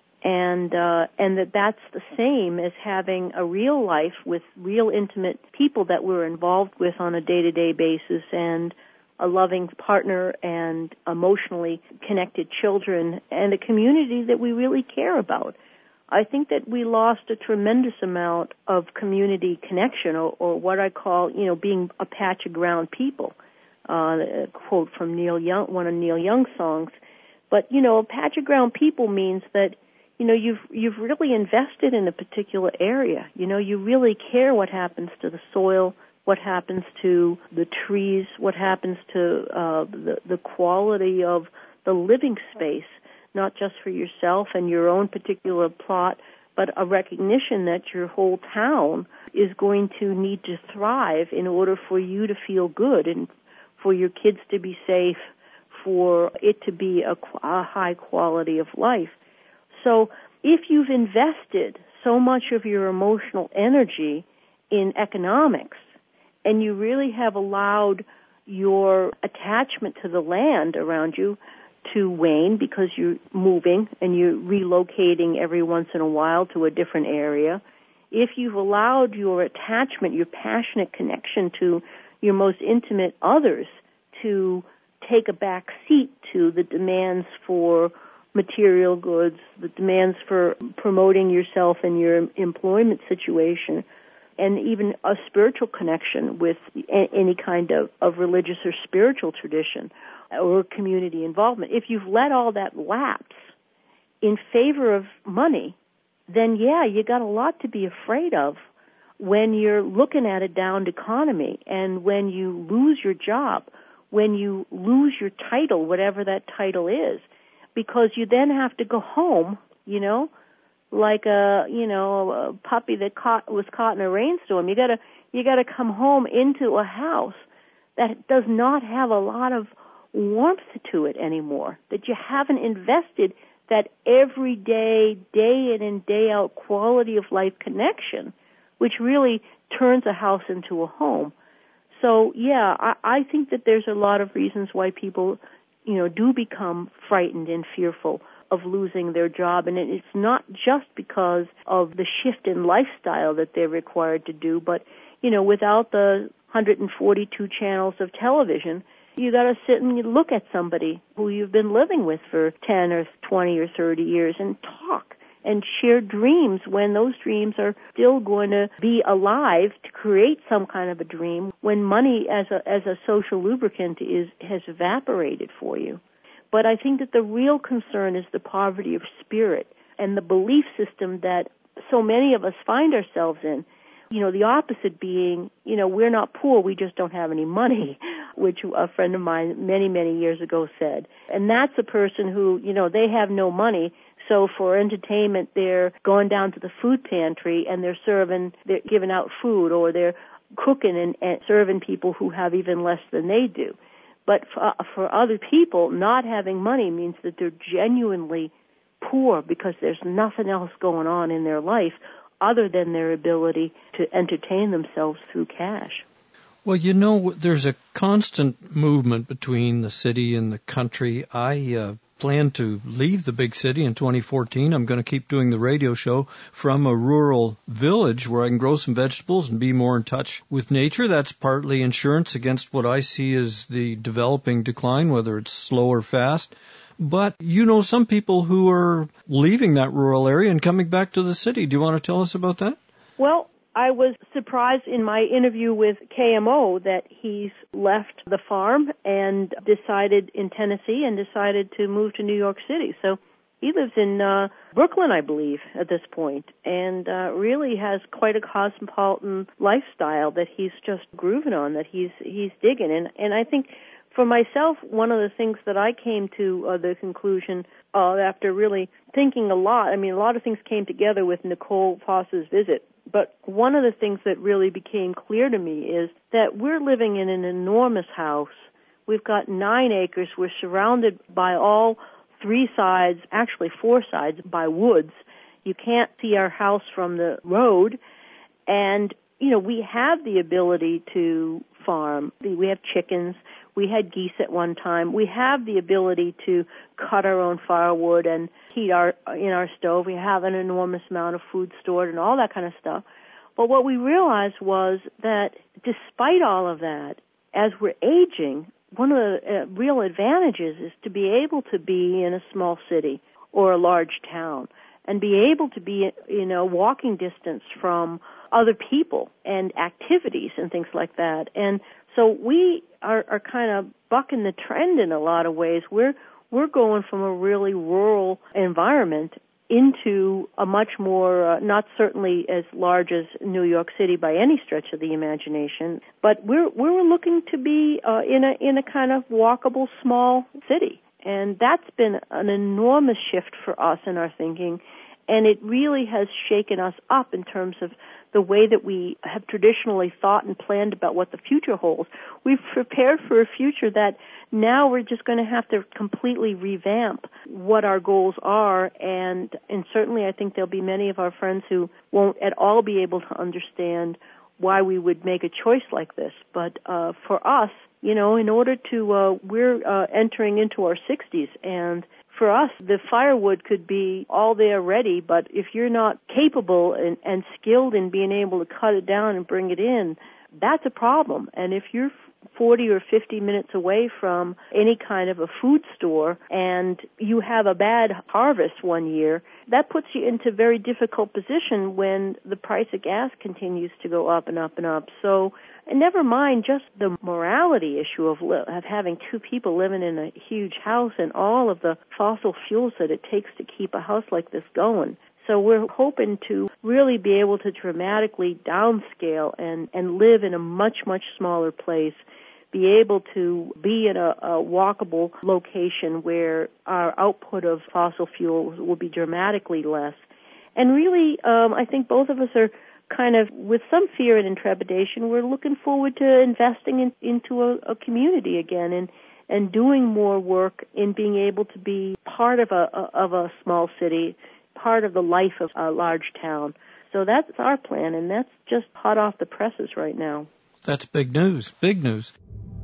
and uh, and that that's the same as having a real life with real intimate people that we're involved with on a day-to-day basis, and a loving partner and emotionally connected children, and a community that we really care about. I think that we lost a tremendous amount of community connection, or, or what I call, you know, being a patch of ground people. Uh, a quote from Neil Young, one of Neil Young's songs. But, you know, a patch of ground people means that, you know, you've you've really invested in a particular area. You know, you really care what happens to the soil, what happens to the trees, what happens to uh, the, the quality of the living space, not just for yourself and your own particular plot, but a recognition that your whole town is going to need to thrive in order for you to feel good and for your kids to be safe, for it to be a, a high quality of life. So if you've invested so much of your emotional energy in economics, and you really have allowed your attachment to the land around you to wane because you're moving and you're relocating every once in a while to a different area, if you've allowed your attachment, your passionate connection to your most intimate others to take a back seat to the demands for material goods, the demands for promoting yourself and your employment situation, and even a spiritual connection with any kind of, of religious or spiritual tradition or community involvement. If you've let all that lapse in favor of money, then, yeah, you got a lot to be afraid of when you're looking at a downed economy and when you lose your job, when you lose your title, whatever that title is, because you then have to go home, you know, like a, you know, a puppy that caught, was caught in a rainstorm. You gotta, you gotta come home into a house that does not have a lot of warmth to it anymore, that you haven't invested that everyday, day in and day out quality of life connection, which really turns a house into a home. So, yeah, I, I think that there's a lot of reasons why people, you know, do become frightened and fearful of losing their job. And it's not just because of the shift in lifestyle that they're required to do, but, you know, without the one hundred forty-two channels of television, you got to sit and you look at somebody who you've been living with for ten or twenty or thirty years and talk and share dreams when those dreams are still going to be alive to create some kind of a dream when money as a as a social lubricant is has evaporated for you. But I think that the real concern is the poverty of spirit and the belief system that so many of us find ourselves in. You know, the opposite being, you know, we're not poor, we just don't have any money, which a friend of mine many, many years ago said. And that's a person who, you know, they have no money, so for entertainment they're going down to the food pantry and they're serving, they're giving out food, or they're cooking and, and serving people who have even less than they do. But for, uh, for other people, not having money means that they're genuinely poor because there's nothing else going on in their life other than their ability to entertain themselves through cash. Well, you know, there's a constant movement between the city and the country. I uh, plan to leave the big city in twenty fourteen. I'm going to keep doing the radio show from a rural village where I can grow some vegetables and be more in touch with nature. That's partly insurance against what I see as the developing decline, whether it's slow or fast. But you know some people who are leaving that rural area and coming back to the city. Do you want to tell us about that? Well, I was surprised in my interview with K M O that he's left the farm and decided in Tennessee and decided to move to New York City. So he lives in uh, Brooklyn, I believe, at this point, and uh, really has quite a cosmopolitan lifestyle that he's just grooving on, that he's he's digging. And, and I think for myself, one of the things that I came to uh, the conclusion uh, after really thinking a lot, I mean, a lot of things came together with Nicole Foss's visit, but one of the things that really became clear to me is that we're living in an enormous house. We've got nine acres. We're surrounded by all three sides, actually four sides, by woods. You can't see our house from the road. And, you know, we have the ability to farm. We have chickens. We had geese at one time. We have the ability to cut our own firewood and heat our in our stove. We have an enormous amount of food stored and all that kind of stuff. But what we realized was that despite all of that, as we're aging, one of the uh, real advantages is to be able to be in a small city or a large town and be able to be, you know, walking distance from other people and activities and things like that. And so we are, are kind of bucking the trend in a lot of ways. We're we're going from a really rural environment into a much more, uh, not certainly as large as New York City by any stretch of the imagination, but we're we're looking to be uh, in a in a kind of walkable small city, and that's been an enormous shift for us in our thinking, and it really has shaken us up in terms of the way that we have traditionally thought and planned about what the future holds. We've prepared for a future that now we're just going to have to completely revamp what our goals are, and and certainly I think there'll be many of our friends who won't at all be able to understand why we would make a choice like this. But uh, for us, you know, in order to, uh, we're uh, entering into our sixties, and for us, the firewood could be all there ready, but if you're not capable and, and skilled in being able to cut it down and bring it in, that's a problem. And if you're forty or fifty minutes away from any kind of a food store and you have a bad harvest one year, that puts you into a very difficult position when the price of gas continues to go up and up and up. So, and never mind just the morality issue of, li- of having two people living in a huge house and all of the fossil fuels that it takes to keep a house like this going. So we're hoping to really be able to dramatically downscale and, and live in a much, much smaller place, be able to be in a, a walkable location where our output of fossil fuels will be dramatically less. And really, um, I think both of us are kind of, with some fear and trepidation, we're looking forward to investing in, into a, a community again and, and doing more work in being able to be part of a, of a small city, part of the life of a large town. So that's our plan, and that's just hot off the presses right now. That's big news, big news.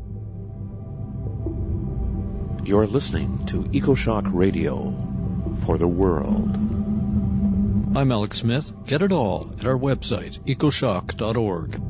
You're listening to EcoShock Radio for the world. I'm Alex Smith. Get it all at our website, ecoshock dot org.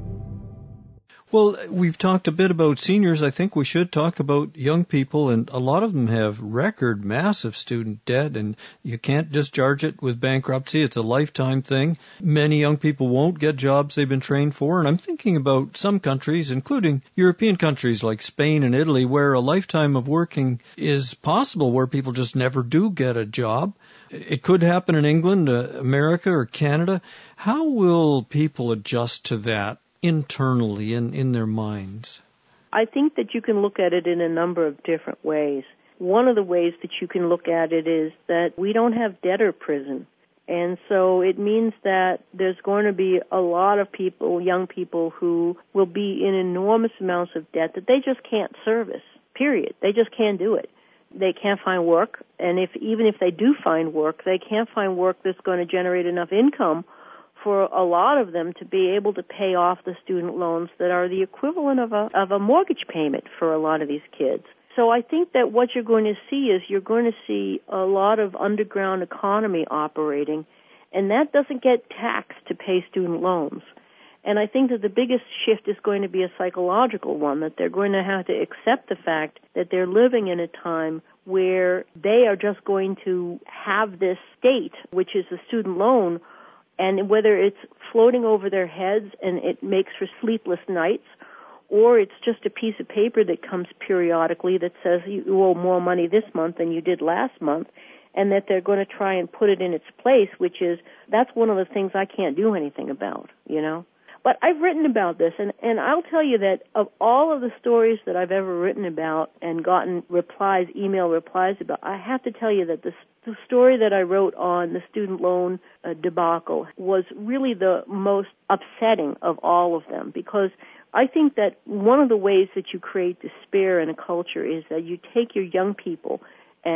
Well, we've talked a bit about seniors. I think we should talk about young people, and a lot of them have record massive student debt, and you can't discharge it with bankruptcy. It's a lifetime thing. Many young people won't get jobs they've been trained for, and I'm thinking about some countries, including European countries like Spain and Italy, where a lifetime of working is possible, where people just never do get a job. It could happen in England, uh, America, or Canada. How will people adjust to that internally in, in their minds? I think that you can look at it in a number of different ways. One of the ways that you can look at it is that we don't have debtor prison. And so it means that there's going to be a lot of people, young people, who will be in enormous amounts of debt that they just can't service, period. They just can't do it. They can't find work, and if even if they do find work, they can't find work that's going to generate enough income for a lot of them to be able to pay off the student loans that are the equivalent of a of a mortgage payment for a lot of these kids. So I think that what you're going to see is you're going to see a lot of underground economy operating, and that doesn't get taxed to pay student loans. And I think that the biggest shift is going to be a psychological one, that they're going to have to accept the fact that they're living in a time where they are just going to have this state, which is a student loan, and whether it's floating over their heads and it makes for sleepless nights, or it's just a piece of paper that comes periodically that says you owe more money this month than you did last month, and that they're going to try and put it in its place, which is, that's one of the things I can't do anything about, you know. But I've written about this, and, and I'll tell you that of all of the stories that I've ever written about and gotten replies, email replies about, I have to tell you that this, the story that I wrote on the student loan uh, debacle was really the most upsetting of all of them, because I think that one of the ways that you create despair in a culture is that you take your young people and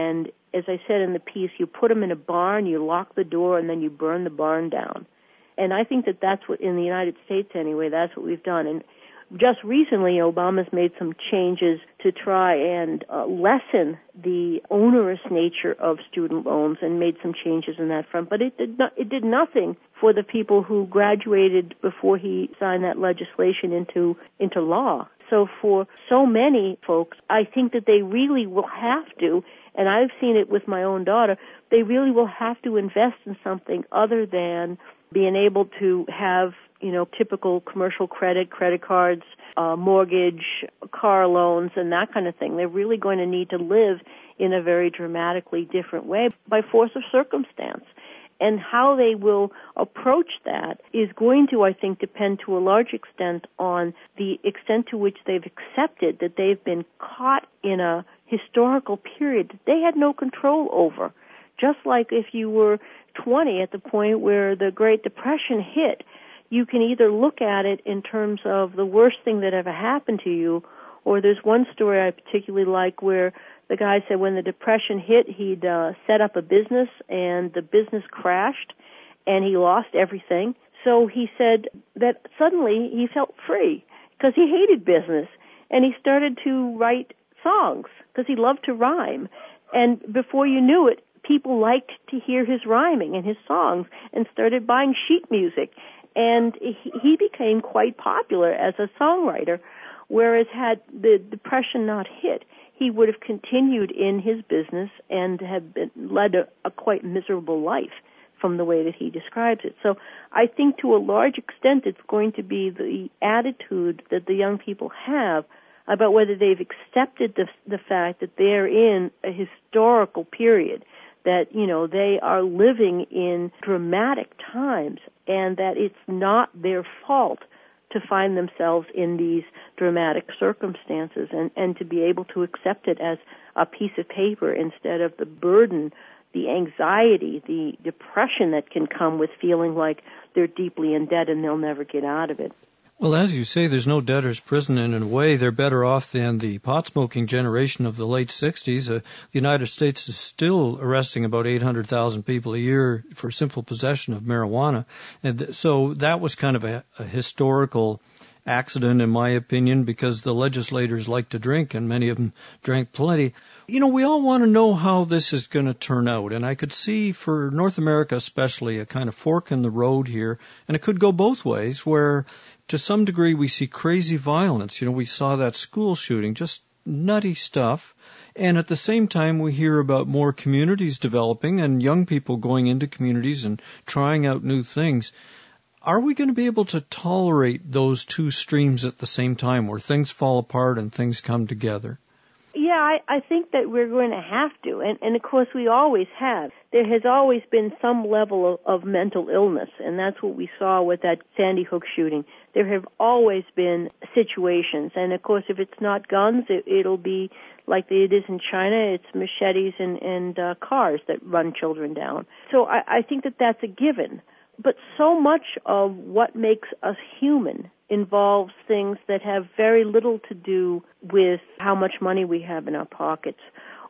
as I said in the piece, you put them in a barn, you lock the door, and then you burn the barn down. And I think that that's what, in the United States anyway, that's what we've done. And just recently, Obama's made some changes to try and uh, lessen the onerous nature of student loans and made some changes in that front. But it did not, it did nothing for the people who graduated before he signed that legislation into into law. So for so many folks, I think that they really will have to, and I've seen it with my own daughter, they really will have to invest in something other than being able to have, you know, typical commercial credit, credit cards, uh, mortgage, car loans, and that kind of thing. They're really going to need to live in a very dramatically different way by force of circumstance. And how they will approach that is going to, I think, depend to a large extent on the extent to which they've accepted that they've been caught in a historical period that they had no control over. Just like if you were twenty at the point where the Great Depression hit, you can either look at it in terms of the worst thing that ever happened to you, or there's one story I particularly like where the guy said when the Depression hit, he'd uh, set up a business, and the business crashed, and he lost everything. So he said that suddenly he felt free because he hated business, and he started to write songs because he loved to rhyme. And before you knew it, people liked to hear his rhyming and his songs and started buying sheet music. And he became quite popular as a songwriter, whereas had the Depression not hit, he would have continued in his business and have been, led a, a quite miserable life from the way that he describes it. So I think to a large extent it's going to be the attitude that the young people have about whether they've accepted the, the fact that they're in a historical period, that, you know, they are living in dramatic times and that it's not their fault to find themselves in these dramatic circumstances and, and to be able to accept it as a piece of paper instead of the burden, the anxiety, the depression that can come with feeling like they're deeply in debt and they'll never get out of it. Well, as you say, there's no debtor's prison, and in a way they're better off than the pot-smoking generation of the late sixties. Uh, the United States is still arresting about eight hundred thousand people a year for simple possession of marijuana. And th- so that was kind of a, a historical accident, in my opinion, because the legislators like to drink, and many of them drank plenty. You know, we all want to know how this is going to turn out, and I could see for North America especially a kind of fork in the road here, and it could go both ways, where to some degree we see crazy violence. You know, we saw that school shooting, just nutty stuff. And at the same time, we hear about more communities developing and young people going into communities and trying out new things. Are we going to be able to tolerate those two streams at the same time, where things fall apart and things come together? Yeah, I, I think that we're going to have to, and, and of course we always have. There has always been some level of, of mental illness, and that's what we saw with that Sandy Hook shooting. There have always been situations, and of course if it's not guns, it, it'll be like it is in China, it's machetes and, and uh, cars that run children down. So I, I think that that's a given. But so much of what makes us human involves things that have very little to do with how much money we have in our pockets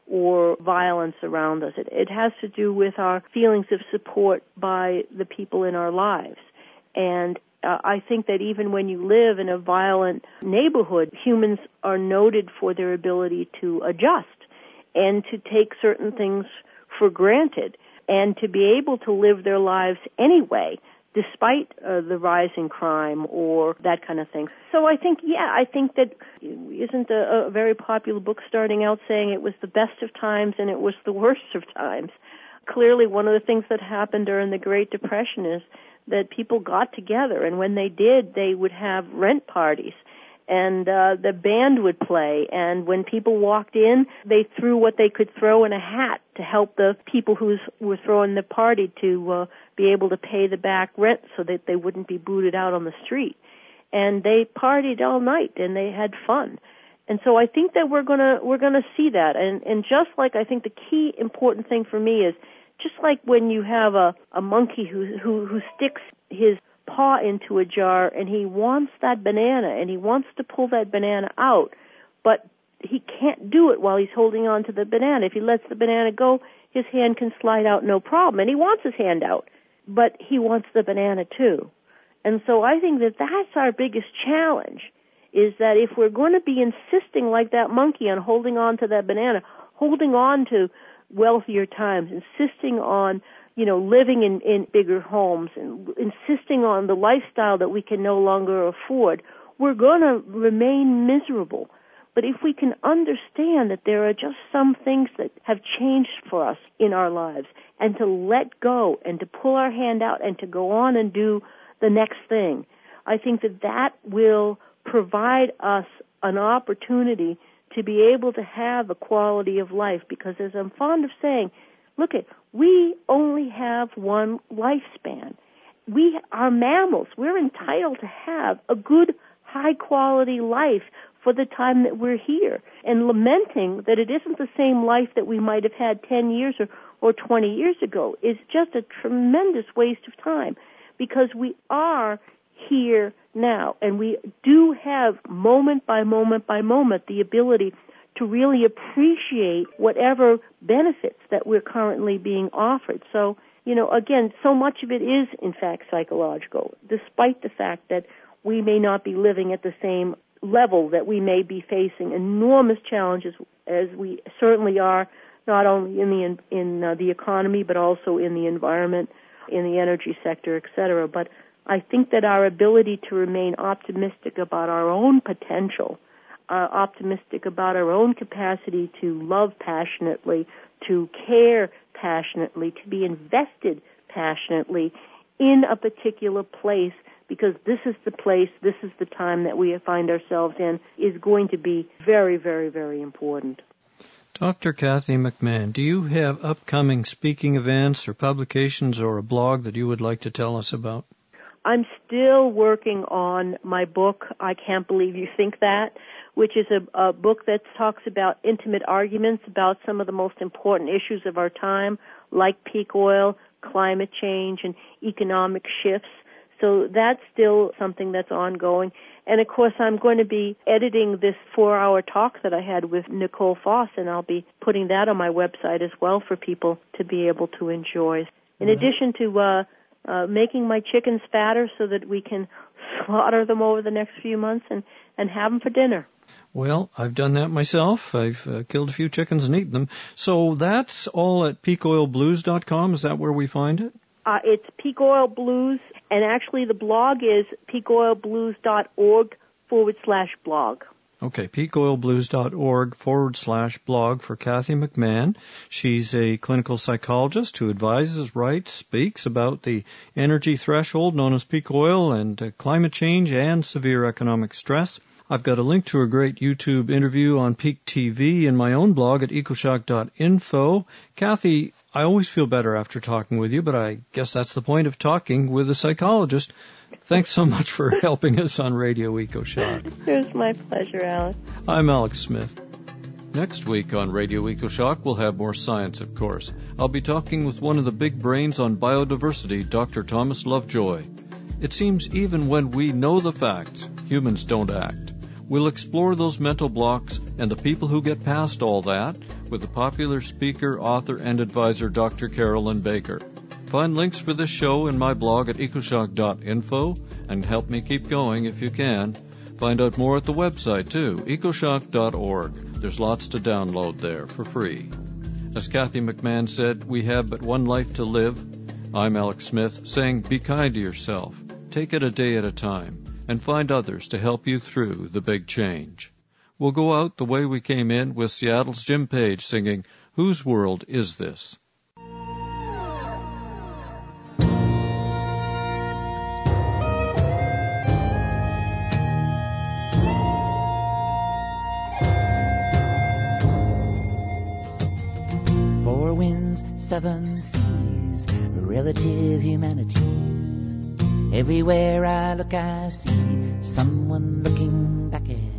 or violence around us. It, it has to do with our feelings of support by the people in our lives. And uh, I think that even when you live in a violent neighborhood, humans are noted for their ability to adjust and to take certain things for granted, and to be able to live their lives anyway, despite uh, the rise in crime or that kind of thing. So I think, yeah, I think that isn't a, a very popular book starting out saying it was the best of times and it was the worst of times. Clearly, one of the things that happened during the Great Depression is that people got together, and when they did, they would have rent parties. And uh, the band would play, and when people walked in, they threw what they could throw in a hat to help the people who were throwing the party to uh, be able to pay the back rent so that they wouldn't be booted out on the street. And they partied all night, and they had fun. And so I think that we're gonna we're gonna see that. And and just like I think the key important thing for me is just like when you have a a monkey who who who sticks his paw into a jar and he wants that banana and he wants to pull that banana out, but he can't do it while he's holding on to the banana. If he lets the banana go, his hand can slide out no problem, and he wants his hand out, but he wants the banana too. And so I think that that's our biggest challenge, is that if we're going to be insisting like that monkey on holding on to that banana, holding on to wealthier times, insisting on, you know, living in, in bigger homes, and insisting on the lifestyle that we can no longer afford, we're going to remain miserable. But if we can understand that there are just some things that have changed for us in our lives, and to let go and to pull our hand out and to go on and do the next thing, I think that that will provide us an opportunity to be able to have a quality of life. Because as I'm fond of saying, look at, we only have one lifespan. We are mammals. We're entitled to have a good, high-quality life for the time that we're here, and lamenting that it isn't the same life that we might have had ten years or, or twenty years ago is just a tremendous waste of time, because we are here now, and we do have moment by moment by moment the ability to really appreciate whatever benefits that we're currently being offered. So, you know, again, so much of it is, in fact, psychological, despite the fact that we may not be living at the same level, that we may be facing enormous challenges, as we certainly are, not only in the in, in uh, the economy, but also in the environment, in the energy sector, et cetera. But I think that our ability to remain optimistic about our own potential, uh, optimistic about our own capacity to love passionately, to care passionately, to be invested passionately in a particular place, because this is the place, this is the time that we find ourselves in, is going to be very, very, very important. Doctor Kathy McMahon, do you have upcoming speaking events or publications or a blog that you would like to tell us about? I'm still working on my book, I Can't Believe You Think That, which is a, a book that talks about intimate arguments about some of the most important issues of our time, like peak oil, climate change, and economic shifts. So that's still something that's ongoing. And, of course, I'm going to be editing this four-hour talk that I had with Nicole Foss, and I'll be putting that on my website as well for people to be able to enjoy. In mm-hmm. addition to uh, uh, making my chickens fatter so that we can slaughter them over the next few months and, and have them for dinner. Well, I've done that myself. I've uh, killed a few chickens and eaten them. So that's all at peak oil blues dot com. Is that where we find it? Uh, it's Peak Oil Blues, and actually the blog is peakoilblues.org forward slash blog. Okay, peakoilblues.org forward slash blog for Kathy McMahon. She's a clinical psychologist who advises, writes, speaks about the energy threshold known as peak oil and uh, climate change and severe economic stress. I've got a link to a great YouTube interview on Peak T V in my own blog at ecoshock dot info. Kathy, I always feel better after talking with you, but I guess that's the point of talking with a psychologist. Thanks so much for helping us on Radio EcoShock. It was my pleasure, Alex. I'm Alex Smith. Next week on Radio EcoShock, we'll have more science, of course. I'll be talking with one of the big brains on biodiversity, Doctor Thomas Lovejoy. It seems even when we know the facts, humans don't act. We'll explore those mental blocks and the people who get past all that with the popular speaker, author, and advisor Doctor Carolyn Baker. Find links for this show in my blog at ecoshock dot info and help me keep going if you can. Find out more at the website too, ecoshock dot org. There's lots to download there for free. As Kathy McMahon said, we have but one life to live. I'm Alex Smith saying be kind to yourself. Take it a day at a time. And find others to help you through the big change. We'll go out the way we came in with Seattle's Jim Page singing, Whose World Is This? Four winds, seven seas, relative humanities. Everywhere I look, I see someone looking back at